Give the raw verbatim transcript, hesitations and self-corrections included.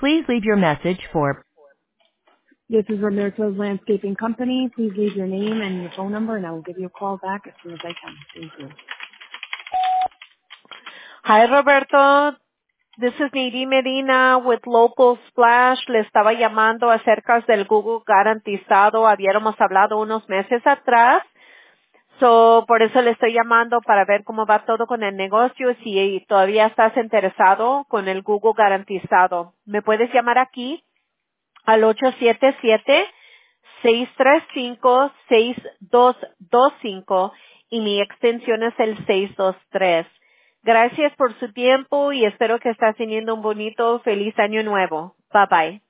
Please leave your message for This is Roberto's Landscaping Company. Please leave your name and your phone number, and I will give you a call back as soon as I can. Thank you. Hi, Roberto. This is Nidhi Medina with Local Splash. Le estaba llamando acerca del Google garantizado. Habíamos hablado unos meses atrás. So, por eso le estoy llamando para ver cómo va todo con el negocio, si todavía estás interesado con el Google garantizado. Me puedes llamar aquí al ocho siete siete, seis tres cinco, seis dos dos cinco y mi extensión es el seis dos tres. Gracias por su tiempo y espero que estés teniendo un bonito, feliz año nuevo. Bye bye.